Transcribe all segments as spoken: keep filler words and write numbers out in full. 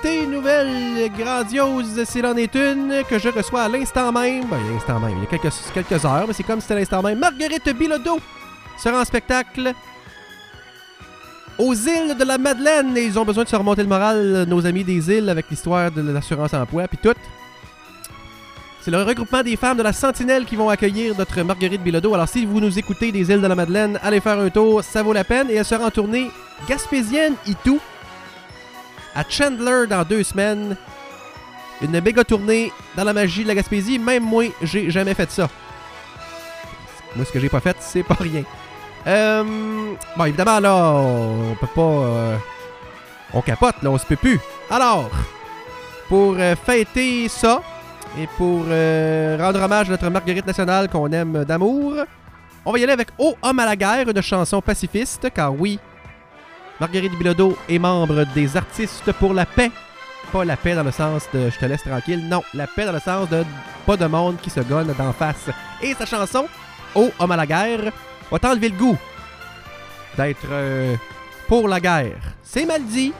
nouveauté, une nouvelle grandiose, s'il en est une, que je reçois à l'instant même. Ben, à l'instant même, il y a quelques, quelques heures, mais c'est comme si c'était à l'instant même. Marguerite Bilodeau sera en spectacle aux îles de la Madeleine. Et ils ont besoin de se remonter le moral, nos amis des îles, avec l'histoire de l'assurance emploi, puis tout. C'est le regroupement des femmes de la Sentinelle qui vont accueillir notre Marguerite Bilodeau. Alors, si vous nous écoutez des îles de la Madeleine, allez faire un tour, ça vaut la peine. Et elle sera en tournée gaspésienne et tout. À Chandler dans deux semaines. Une méga tournée dans la magie de la Gaspésie. Même moi, j'ai jamais fait ça. Moi, ce que j'ai pas fait, c'est pas rien. Euh, bon, évidemment, là, on peut pas... Euh, on capote, là, on se peut plus. Alors, pour euh, fêter ça, et pour euh, rendre hommage à notre Marguerite nationale qu'on aime d'amour, on va y aller avec « Oh, homme à la guerre », une chanson pacifiste, car oui, Marguerite Bilodeau est membre des Artistes pour la paix. Pas la paix dans le sens de « je te laisse tranquille », non, la paix dans le sens de « pas de monde qui se gonne d'en face ». Et sa chanson « Oh, homme à la guerre » va t'enlever le goût d'être euh, pour la guerre. C'est mal dit,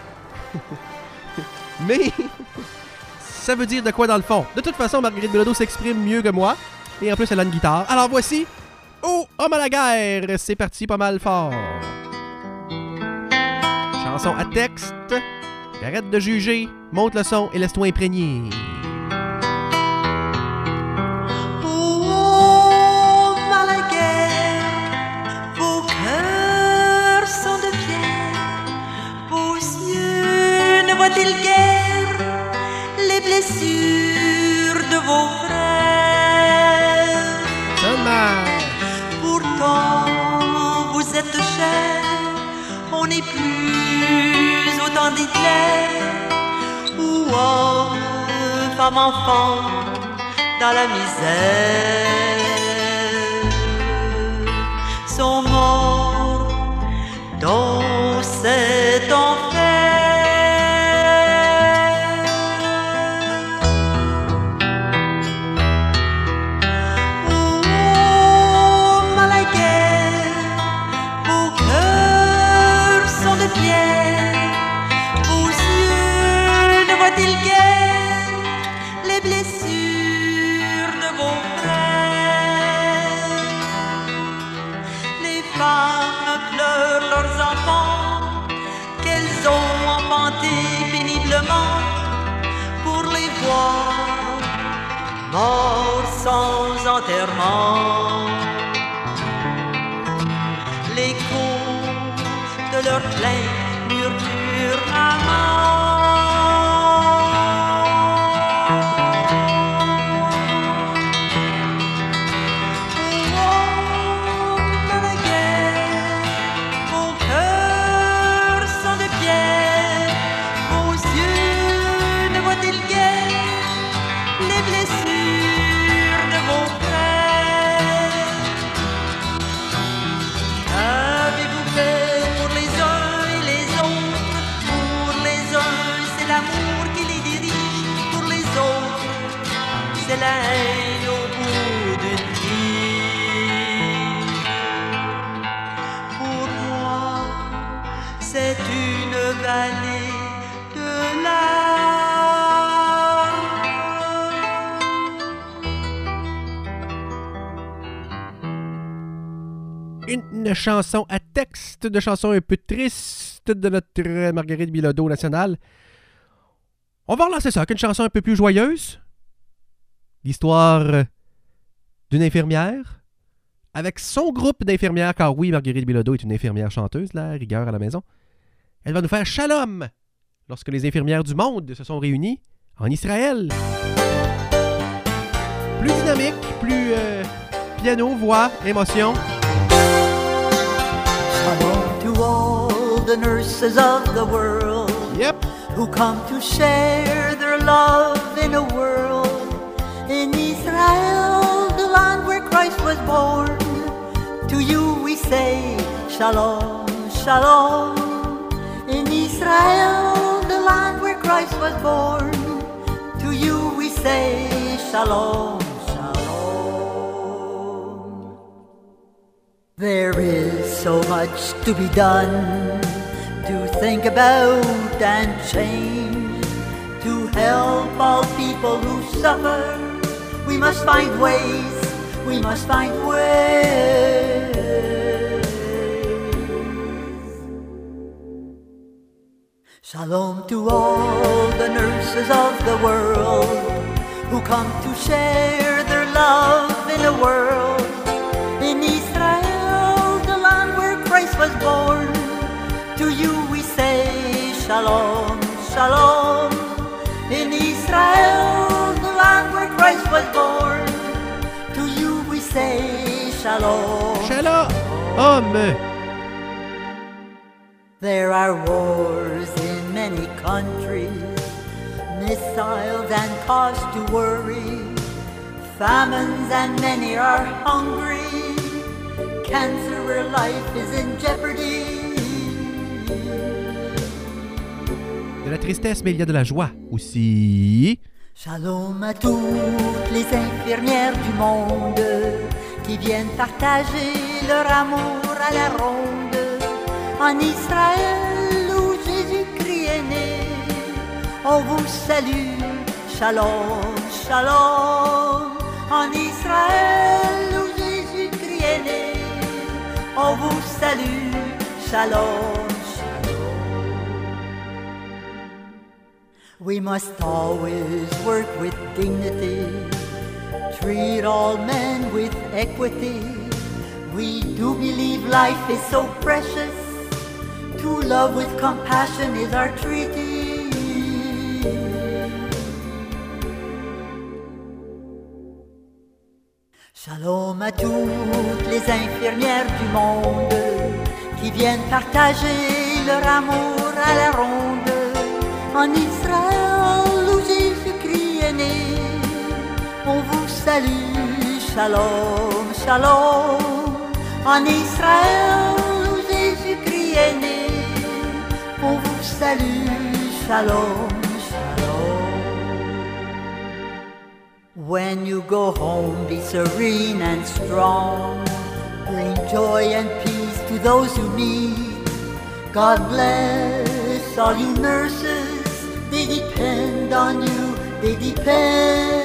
mais ça veut dire de quoi dans le fond. De toute façon, Marguerite Bilodeau s'exprime mieux que moi, et en plus elle a une guitare. Alors voici « Oh, homme à la guerre », c'est parti pas mal fort. Chanson à texte, arrête de juger, monte le son et laisse-toi imprégner. Voit-il guère les blessures de vos frères? Pourtant vous êtes chers, on n'est plus au temps d'Hitler, où hommes, femmes, enfants dans la misère sont morts dans cet enfer. Péniblement pour les voir morts sans enterrement. L'écho de leur plainte murmure amant. C'est la haine au bout d'une vie. Pour moi, c'est une vallée de larmes. Une, une chanson à texte, de chanson un peu triste de notre Marguerite Bilodeau nationale. On va relancer ça avec une chanson un peu plus joyeuse. L'histoire d'une infirmière avec son groupe d'infirmières, car oui, Marguerite Bilodeau est une infirmière chanteuse, la rigueur à la maison. Elle va nous faire Shalom lorsque les infirmières du monde se sont réunies en Israël. Plus dynamique, plus euh, piano, voix, émotion. Shalom to all the nurses of the world. Yep. Who come to share their love in a world. In Israel, the land where Christ was born, to you we say, Shalom, Shalom. In Israel, the land where Christ was born, to you we say, Shalom, Shalom. There is so much to be done, to think about and change. help all people who suffer. We must find ways, we must find ways. Shalom to all the nurses of the world who come to share their love in the world. In Israel, the land where Christ was born, to you we say Shalom, Shalom. In Israel, the land where Christ was born, to you we say Shalom. Shalom, homme. There are wars in many countries, missiles and cause to worry, famines and many are hungry, cancer where life is in jeopardy. De la tristesse, mais il y a de la joie aussi. Shalom à toutes les infirmières du monde qui viennent partager leur amour à la ronde. En Israël où Jésus-Christ est né, on vous salue, Shalom, Shalom. En Israël où Jésus-Christ est né, on vous salue, Shalom, Shalom. We must always work with dignity, treat all men with equity. We do believe life is so precious, to love with compassion is our treaty. Shalom à toutes les infirmières du monde qui viennent partager leur amour à la ronde. En Israël où Jésus-Christ est né, on vous salue, Shalom, Shalom. En Israël où Jésus-Christ est né, on vous salue, Shalom, Shalom. When you go home, be serene and strong. Bring joy and peace to those who need. God bless all you nurses. They depend on you, they depend.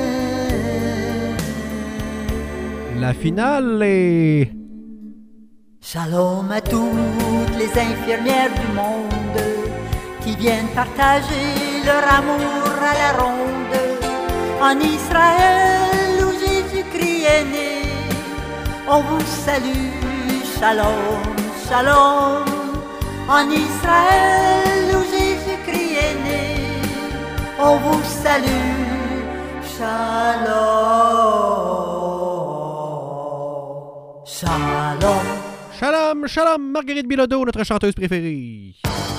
La finale est... Shalom à toutes les infirmières du monde qui viennent partager leur amour à la ronde. En Israël où Jésus-Christ est né, on vous salue, Shalom, Shalom. En Israël où Jésus-Christ est né, on vous salue, Shalom, Shalom. Shalom, shalom, Marguerite Bilodeau, notre chanteuse préférée.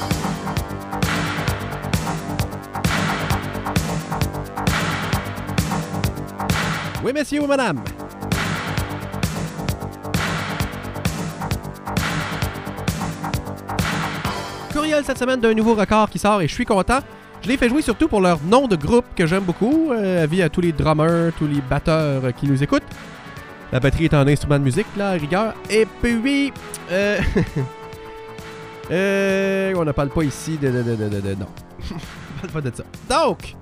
Oui, messieurs ou madame. Courriel cette semaine d'un nouveau record qui sort et je suis content. Je les fais jouer surtout pour leur nom de groupe que j'aime beaucoup. Euh, avis à tous les drummers, tous les batteurs qui nous écoutent. La batterie est un instrument de musique, là, à rigueur. Et puis... Euh, euh, on ne parle pas ici de... de, de, de, de, de non. On ne parle pas de ça. Donc...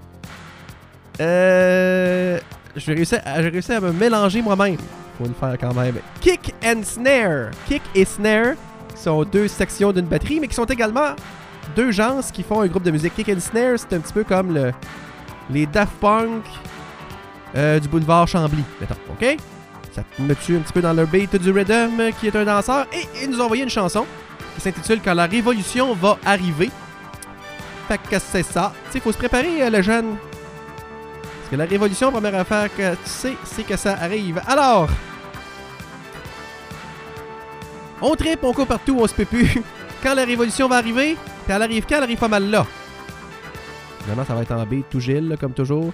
Euh... J'ai réussi, à, j'ai réussi à me mélanger moi-même. Faut le faire quand même. Kick and snare. Kick et snare sont deux sections d'une batterie, mais qui sont également deux gens qui font un groupe de musique. Kick and snare, c'est un petit peu comme le, les Daft Punk euh, du boulevard Chambly, mettons, ok? Ça me tue un petit peu dans leur beat du rhythm, qui est un danseur. Et ils nous ont envoyé une chanson qui s'intitule « Quand la révolution va arriver ». Fait que c'est ça. Tu sais, il faut se préparer, euh, le jeune. Parce que la révolution, première affaire que tu sais, c'est que ça arrive. Alors, on tripe, on court partout, on se peut plus. Quand la révolution va arriver, puis elle arrive quand? Elle arrive pas mal là. Évidemment, ça va être en beat, tout Gilles, là, comme toujours.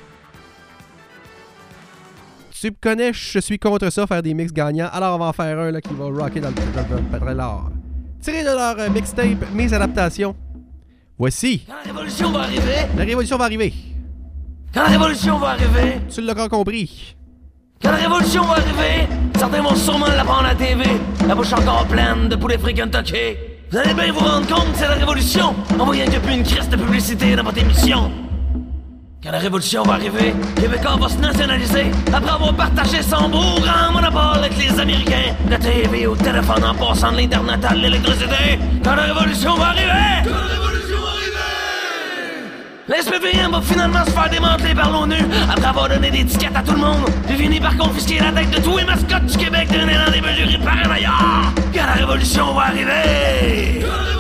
Tu me connais, je suis contre ça, faire des mix gagnants. Alors, on va en faire un là, qui va rocker dans le, dans le, dans le trailer. Tiré de leur euh, mixtape, mes adaptations. Voici. Quand la révolution va arriver. La révolution va arriver. Quand la révolution va arriver. Tu l'auras compris. Quand la révolution va arriver, certains vont sûrement la prendre à la T V, la bouche encore pleine de poulet frit Kentucky. Vous allez bien vous rendre compte que c'est la révolution, en voyant qu'il n'y a plus une crise de publicité dans votre émission. Quand la révolution va arriver, Québécois va se nationaliser après avoir partagé son beau grand monopole avec les Américains. La T V au téléphone en passant de l'Internet à l'électricité. Quand la révolution va arriver! Quand la révolution va arriver! L'S P V M va finalement se faire démanteler par l'ONU après avoir donné des tickets à tout le monde. Puis finir par confisquer la tête de tous les mascottes du Québec de dans des mesures irréparablement. Quand la révolution va arriver! Quand la révolution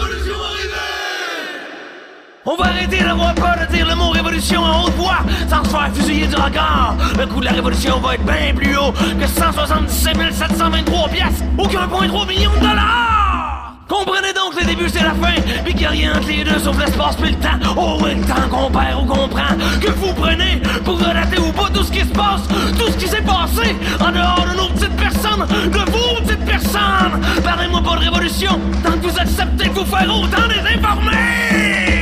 On va arrêter d'avoir peur de dire le mot révolution en haute voix sans se faire fusiller du regard. Le coût de la révolution va être bien plus haut que cent soixante-dix-sept mille sept cent vingt-trois piastres ou qu'un virgule trois million de dollars. Comprenez donc que le début c'est la fin, puis qu'il n'y a rien entre les deux sauf l'espace puis le temps. Oh oui, le temps qu'on perd ou qu'on prend, que vous prenez pour relater ou pas tout ce qui se passe, tout ce qui s'est passé en dehors de nos petites personnes, de vos petites personnes. Parlez-moi pas de révolution tant que vous acceptez de vous faire autant désinformer.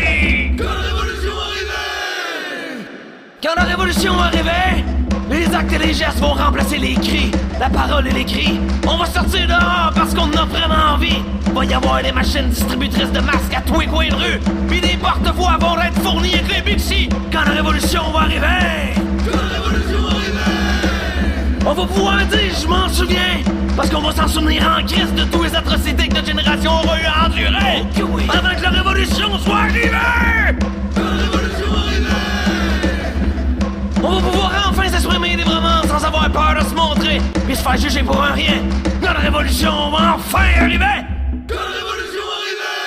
Quand la révolution va arriver, les actes et les gestes vont remplacer les cris, la parole et les cris. On va sortir dehors parce qu'on a vraiment envie. Il va y avoir des machines distributrices de masques à tous les coins de rue, puis des porte-voix vont être fournis avec les Bixi. Quand la révolution va arriver, quand la révolution va arriver, on va pouvoir dire je m'en souviens, parce qu'on va s'en souvenir en crise de toutes les atrocités que notre génération aura eu à endurer. Okay, oui. Avant que la révolution soit arrivée. Quand la révolution va arriver, on va pouvoir enfin s'exprimer librement sans avoir peur de se montrer puis se faire juger pour un rien. Quand la révolution va enfin arriver! Quand la révolution va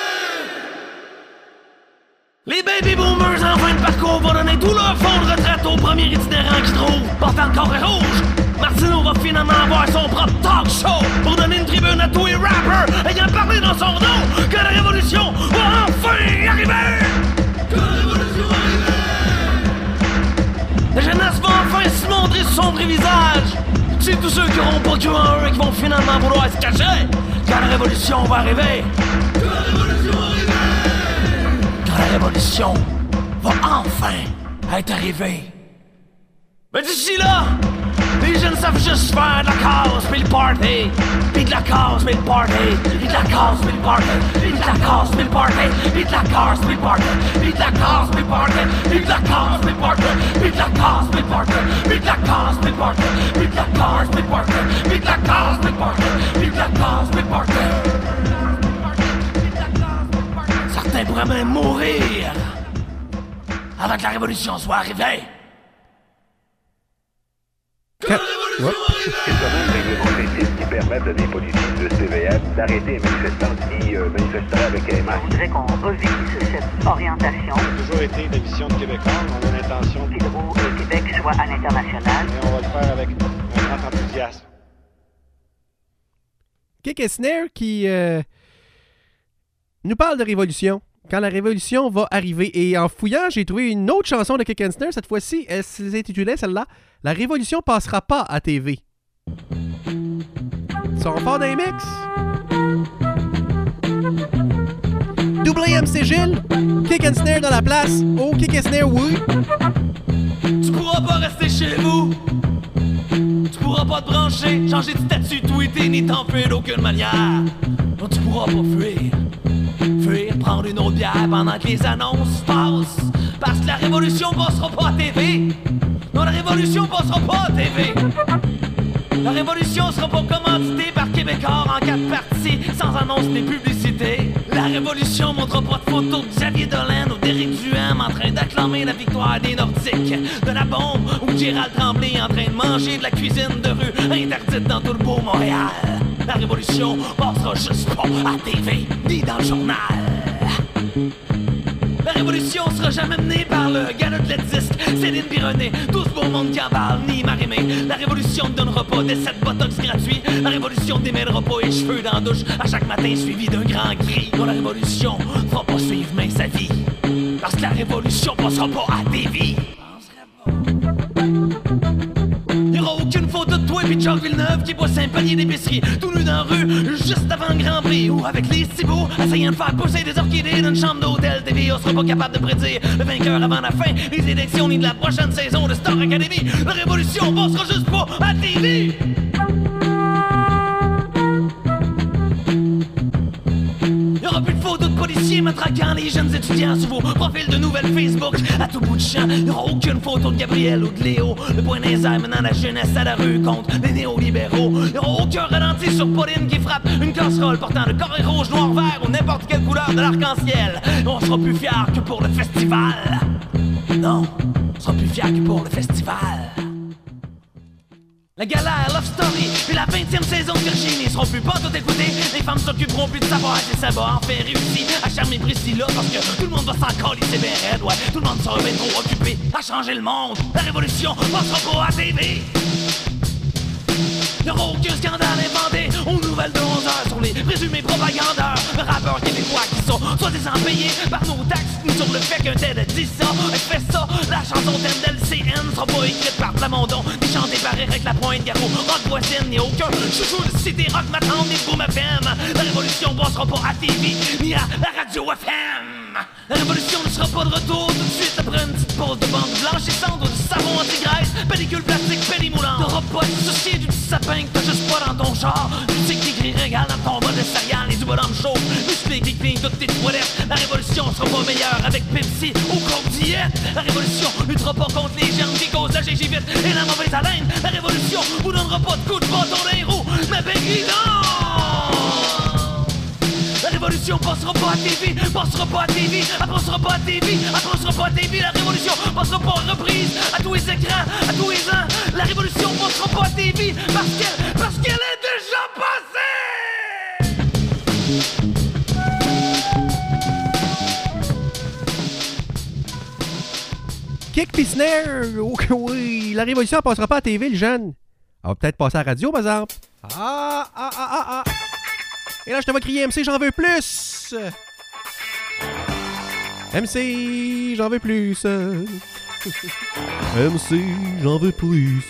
arriver! Les baby boomers en fin de parcours vont donner tout leur fonds de retraite au premier itinérant qu'ils trouvent, portant le corps rouge. Martineau va finalement avoir son propre talk show pour donner une tribune à tous les rappers ayant parlé dans son nom. Quand la révolution va enfin arriver! Quand la révolution va arriver! La jeunesse va enfin se montrer son vrai visage. C'est tous ceux qui auront pas cru en eux qui vont finalement vouloir se cacher. Quand la révolution va arriver. Quand la révolution va arriver. Quand la révolution va enfin être arrivée. Mais d'ici là, les jeunes savent juste faire de la cause puis le party. Puis de la cause puis le party. Puis de la cause puis le party. Puis de la cause puis le party. Puis de la cause puis le party. Puis de la cause puis le party. Puis de la cause puis le party. Puis de la cause puis le party. Puis de la cause puis le party. Puis de la cause puis le party. Puis de la cause puis le party. Puis de la cause puis le party. Certains pourraient même mourir avant que la révolution soit arrivée. Quand... Ouais. C'est quand même réglementatif qui permettent à des policiers de C V M d'arrêter les manifestants qui euh, manifesteraient avec un masque. On voudrait qu'on revise cette orientation. Ça a toujours été la vision de Québécois. On a l'intention que le Québec soit à l'international. Et on va le faire avec un grand enthousiasme. Kick et Snare qui euh, nous parle de révolution. Quand la révolution va arriver. Et en fouillant, j'ai trouvé une autre chanson de Kick and Snare. Cette fois-ci, elle s'intitulait celle-là « La révolution passera pas à T V ». Ils sont forts dans les mix. Double M C Gilles, Kick and Snare dans la place. Oh, Kick and Snare, oui. Tu pourras pas rester chez vous. Tu pourras pas te brancher, changer de statut, tweeter, ni t'enfuir d'aucune manière. Non, tu pourras pas fuir. Fuir, prendre une autre bière pendant que les annonces passent. Parce que la révolution passera pas à T V. Non, la révolution passera pas à T V. La révolution sera pas commanditée par Québécois en quatre parties, sans annonce ni publicité. La révolution montrera pas de photos de Xavier Dolan ou d'Éric Duhem en train d'acclamer la victoire des Nordiques, de la bombe ou Gérald Tremblay en train de manger de la cuisine de rue interdite dans tout le beau Montréal. La révolution passera juste pas à T V, ni dans le journal. La révolution sera jamais menée par le gars de la disque, Céline Bironnet, tout ce beau monde qui en parle, ni Marimé. La révolution ne donnera pas des sept botox gratuits. La révolution ne démêlera pas les cheveux dans la douche à chaque matin suivi d'un grand cri. Non, la révolution fera pas suivre main sa vie, parce que la révolution passera pas à T V. Y'aura aucune photo de toi pis Jacques Villeneuve qui boit cinq paniers d'épicerie tout nu dans la rue, juste avant le Grand Prix, ou avec les cibots essayant de faire pousser des orchidées d'une chambre d'hôtel. T V, on sera pas capable de prédire le vainqueur avant la fin des élections ni de la prochaine saison de Star Academy. La révolution passera juste pas à T V. Y'aura plus de photos de policiers matraquant les jeunes étudiants sur vos profils de nouvelles Facebook. À tout bout de champ, il n'y aura aucune photo de Gabriel ou de Léo. Le point des airs menant la jeunesse à la rue contre les néolibéraux. Il n'y aura aucun ralenti sur Pauline qui frappe une casserole portant le carré rouge, noir, vert ou n'importe quelle couleur de l'arc-en-ciel. On sera plus fiers que pour le festival. Non, on sera plus fiers que pour le festival. La galère, Love Story, puis la vingtième saison de Virginie seront plus pas tout écoutés. Les femmes s'occuperont plus de savoir si ça va en faire réussir à charmer Priscilla parce que tout le monde va s'en coller ses bien raides. Ouais, tout le monde sera bien trop occupé à changer le monde. La révolution passera pas à T V. Y'aura aucun scandale inventé aux nouvelles de onze heures sur les présumés propagandeurs. Rappeurs québécois qui sont soi-disant payés par nos taxes sur le fait qu'un tel dit ça, elle fait ça. La chanson thème d'L C N sera pas écrite par Plamondon, ni chantée par Éric Lapointe, Garou, Rock Voisine, ni aucun chouchou de Cité Rock m'attend, ni Boom F M. La révolution passera pas à T V, ni à la radio F M. La révolution ne sera pas de retour tout de suite après une petite pause de bande blanchissante ou de savon anti-graisse, pellicule plastique, pellimoulant. T'auras pas à te soucier du petit sapin que t'as juste pas dans ton char. Tu sais qui crie régal dans ton bol de céréales, les bonhommes chauds, musclés qui clignent toutes tes toilettes. La révolution sera pas meilleure avec Pepsi ou Coke Diet. La révolution luttera pas contre les germes qui causent la gingivite et la mauvaise haleine. La révolution vous donnera pas de coup de bâton dans les roues, mais ben non! La révolution passera pas à T V, passera pas à T V, elle passera pas à T V, elle passera pas à T V. La révolution passera pas en reprise à tous les écrans, à tous les ans. La révolution passera pas à T V parce qu'elle, parce qu'elle est déjà passée. Kick pis snare! Oh, oui, la révolution passera pas à T V, le jeune. Elle va peut-être passer à la radio, par exemple. Ah, ah, ah, ah, ah. Et là, je te vois crier M C, j'en veux plus! M C, j'en veux plus! M C, j'en veux plus!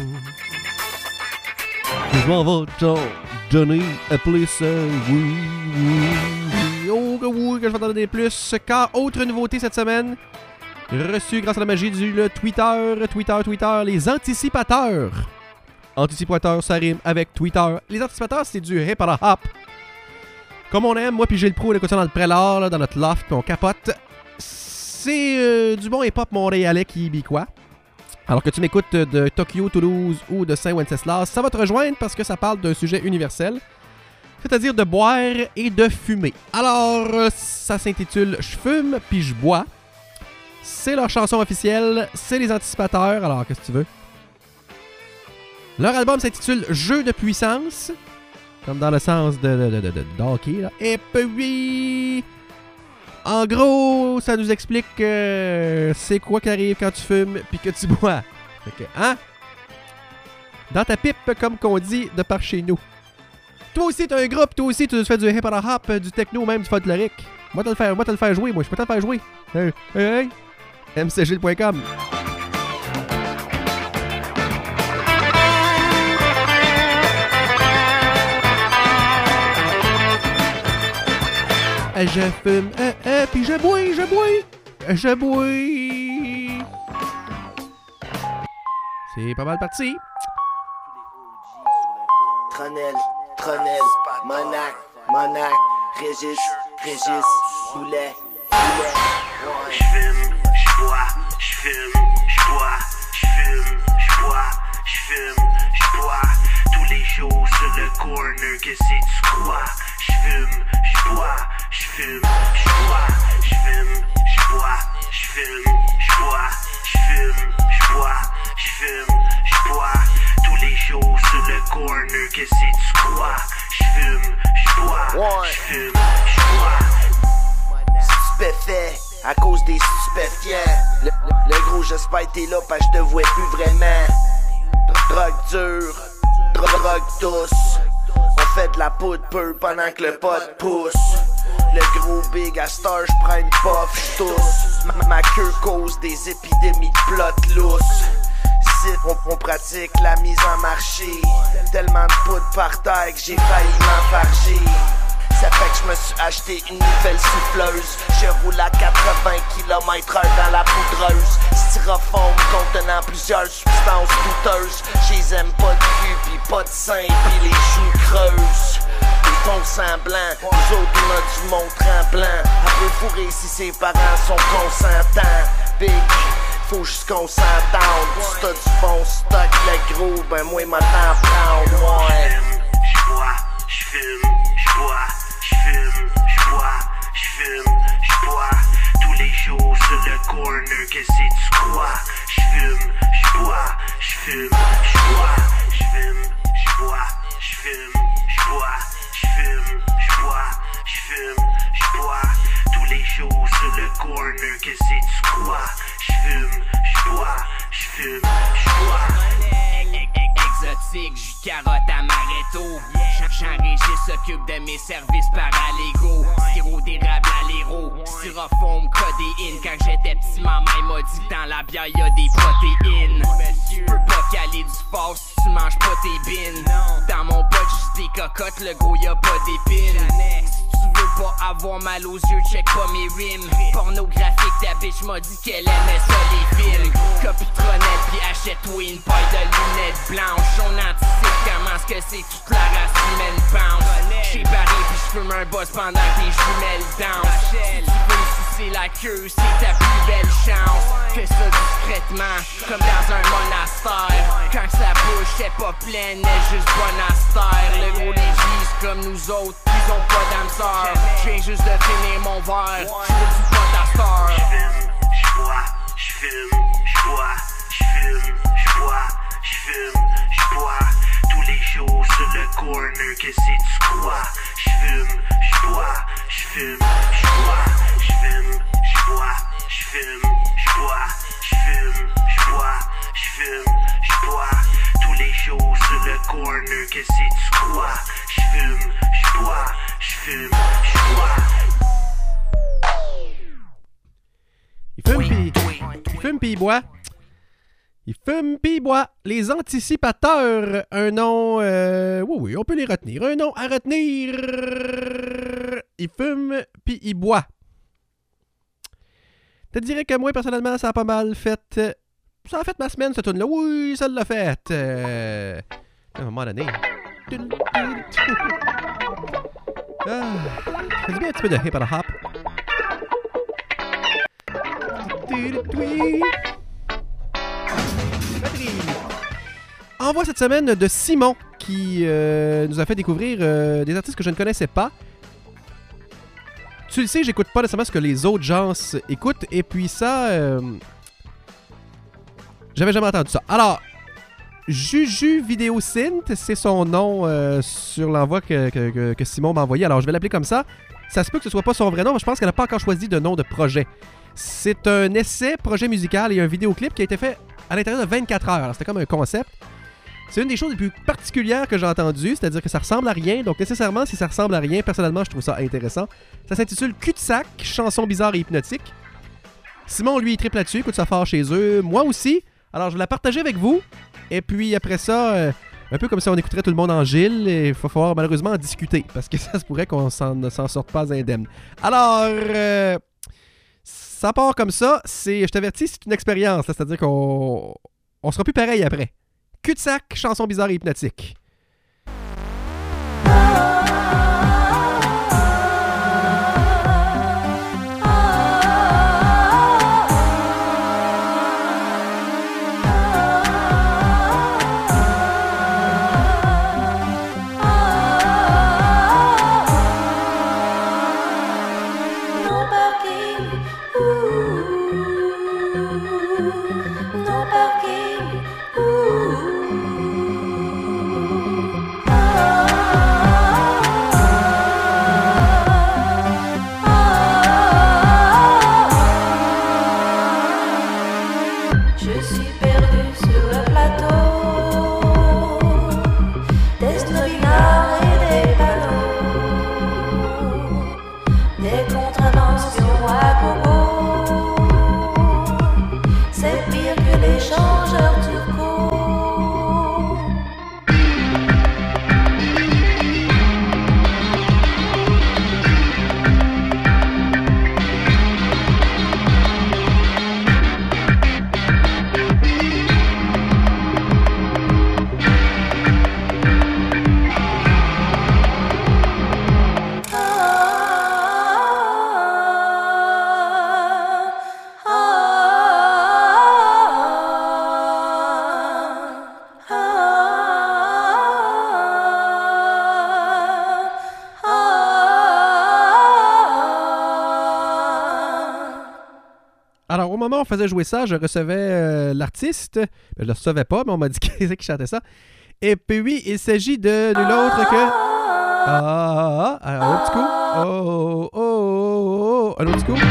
Je m'en vais t'en donner un plus! Oui, oui, oui! Oh, que oui, que je vais t'en donner plus! Car, autre nouveauté cette semaine, reçu grâce à la magie du le Twitter, Twitter, Twitter, les anticipateurs! Anticipateurs, ça rime avec Twitter. Les anticipateurs, c'est du hip hop. Comme on aime, moi puis Gilles Proulx, on écoute ça dans le prélat, là, dans notre loft, puis on capote. C'est euh, du bon hip-hop montréalais qui bicois. Alors que tu m'écoutes de Tokyo, Toulouse ou de Saint-Wenceslas, ça va te rejoindre parce que ça parle d'un sujet universel, c'est-à-dire de boire et de fumer. Alors, ça s'intitule « Je fume puis je bois ». C'est leur chanson officielle, c'est les anticipateurs, alors qu'est-ce que tu veux? Leur album s'intitule « Jeu de puissance ». Comme dans le sens de, de, de, de, de hockey, là. Et puis, en gros, ça nous explique euh, c'est quoi qui arrive quand tu fumes puis que tu bois. Fait que, hein? Dans ta pipe, comme qu'on dit de par chez nous. Toi aussi, t'as un groupe, toi aussi, tu fais du hip-hop, du techno, même du folklorique. Moi, t'as le faire, moi, t'as le faire jouer, moi, je peux t'en faire jouer. Hey, hey, hey. m c gilles point com. Je fume, euh, euh, puis je bois, je bois, je bois. C'est pas mal parti. Tronel, Tronel, Monac, Monac, Régis, Régis, Boulet, Boulet. J'fume, j'bois, j'fume, j'bois, j'fume, j'bois, j'fume, j'bois. Tous les jours sur le corner, que c'est du quoi? J'fume, j'bois. J'fume, j'bois, j'fume, j'bois, j'fume, j'bois, j'fume, j'bois, j'fume, j'bois. Tous les jours sur le corner, que c'est du quoi? J'fume, j'bois, j'fume, j'bois. Stupéfait à cause des stupéfiants. Le, le, le gros j'espère t'es là parce que je te vois plus vraiment. Drogue dure, drogue douce. On fait de la poudre peu pendant que le pot pousse. Le gros big à star, j'prends une puff, j'tousse. Ma, ma queue cause des épidémies de plot lousse. Zip, on, on pratique la mise en marché. Tellement de poudre par terre que j'ai failli m'enfarger. Ça fait que je me suis acheté une nouvelle souffleuse. Je roule à quatre-vingts kilomètres heure dans la poudreuse. Styrofoam contenant plusieurs substances douteuses. J'les aime pas de cul pis pas de sein pis les joues creuses. Des font semblant. Nous autres, on a du monde tremblant. Elle peut fourrer si ses parents sont consentants. Big, faut juste qu'on s'entende. Si t'as du bon stock, le gros, ben moi, il m'a t'en prendre, ouais. J'bois, j'fume, j'bois, j'fume, j'bois, j'fume, j'bois. Tous les jours sur le corner, que c'est-tu quoi? J'fume, j'bois, j'fume, j'bois, j'fume, j'bois, j'fume, j'bois, j'fume, j'bois, j'fume, j'bois. Tous les jours sur le corner, que c'est-tu quoi? J'fume, j'bois, j'fume, j'bois. Exotique, jus de carotte amaretto. Jean-Régis s'occupe de mes services paralégaux. Sirop d'érable à l'héros. Styrofoam, codéine. Quand j'étais petit, ma mère m'a dit que dans la bière y'a des protéines. Tu peux pas caler du fort si tu manges pas tes bines. Dans mon pot j'suis des cocottes, le gros y'a pas d'épines. Tu veux pas avoir mal aux yeux, check pas mes rimes. Pornographique, ta bitch m'a dit qu'elle aimait ça les films. Copie Tronel pis achète-toi une paille de lunettes blanches. On anticipe comment ce que c'est toute la race humaine bounce. J'sais Paris pis j'fume un boss pendant que les jumelles dansent. Si tu veux me sucer la queue, c'est ta plus belle chance. Fais ça discrètement, comme dans un monastère. Quand sa bouche est pas pleine, elle est juste bonastère. Le gros les G's comme nous autres, ils ont pas d'âme sœur. J'viens juste de finir mon verre, j'veux du pot à star. J'fume, j'bois, j'fume, j'bois, j'fume, j'bois, j'fume, j'bois. Tous les jours sur le corner, que c'est-tu quoi? J'fume, j'bois, j'fume, j'bois, j'fume, j'bois, j'fume, j'bois, j'fume, j'bois, j'fume, j'bois. Tous les jours sur le corner, que c'est-tu quoi? J'fume, j'bois, j'fume, j'bois. Il fume pis, il fume pis il boit. Il fume pis il boit. Les anticipateurs, un nom... Euh, oui, oui, on peut les retenir. Un nom à retenir. Il fume pis il boit. Je te dirais que moi, personnellement, ça a pas mal fait... Ça a fait ma semaine, cette tune-là. Oui, ça l'a fait. Euh, à un moment donné... Ah, ça dit bien un petit peu de hip and hop. Envoi cette semaine de Simon qui euh, nous a fait découvrir euh, des artistes que je ne connaissais pas. Tu le sais, j'écoute pas nécessairement ce que les autres gens écoutent et puis ça, euh, j'avais jamais entendu ça. Alors, Juju Vidéo Synth, c'est son nom euh, sur l'envoi que, que, que, que Simon m'a envoyé. Alors, je vais l'appeler comme ça. Ça se peut que ce soit pas son vrai nom, mais je pense qu'elle n'a pas encore choisi de nom de projet. C'est un essai, projet musical et un vidéoclip qui a été fait à l'intérieur de vingt-quatre heures. Alors, c'était comme un concept. C'est une des choses les plus particulières que j'ai entendues, c'est-à-dire que ça ressemble à rien. Donc, nécessairement, si ça ressemble à rien, personnellement, je trouve ça intéressant. Ça s'intitule Cul-de-sac, chanson bizarre et hypnotique. Simon, lui, il triple là-dessus, écoute ça fort chez eux. Moi aussi. Alors, je vais la partager avec vous. Et puis, après ça, euh, un peu comme si on écouterait tout le monde en Gilles, il va falloir malheureusement en discuter, parce que ça se pourrait qu'on s'en, ne s'en sorte pas indemne. Alors, euh, ça part comme ça. C'est, je t'avertis, c'est une expérience. Là, c'est-à-dire qu'on on sera plus pareil après. Cul-de-sac, chanson bizarre et hypnotique. faisait jouer ça, je recevais euh, l'artiste. Je le recevais pas, mais on m'a dit qu'il chantait ça. Et puis, il s'agit de nul autre que... Ah, ah, ah, un autre coup. Oh, oh, oh, oh, un autre coup.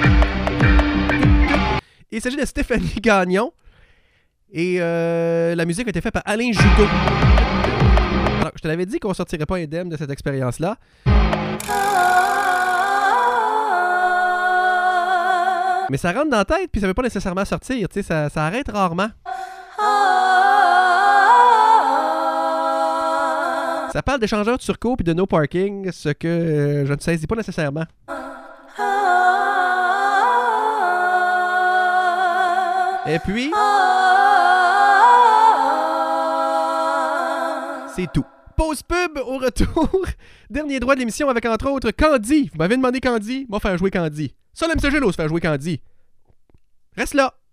Il s'agit de Stéphanie Gagnon. Et euh, la musique a été faite par Alain Juteau. Alors, je te l'avais dit qu'on sortirait pas indemne de cette expérience-là. Mais ça rentre dans la tête, puis ça veut pas nécessairement sortir. Tu sais, ça, ça arrête rarement. Ça parle d'échangeurs de surcoût puis de no parking, ce que euh, je ne saisis pas nécessairement. Et puis... c'est tout. Pause pub au retour. Dernier droit de l'émission avec entre autres Candy. Vous m'avez demandé Candy, moi faire jouer Candy. Ça, l'M C G, là, se faire jouer Candy. Reste là.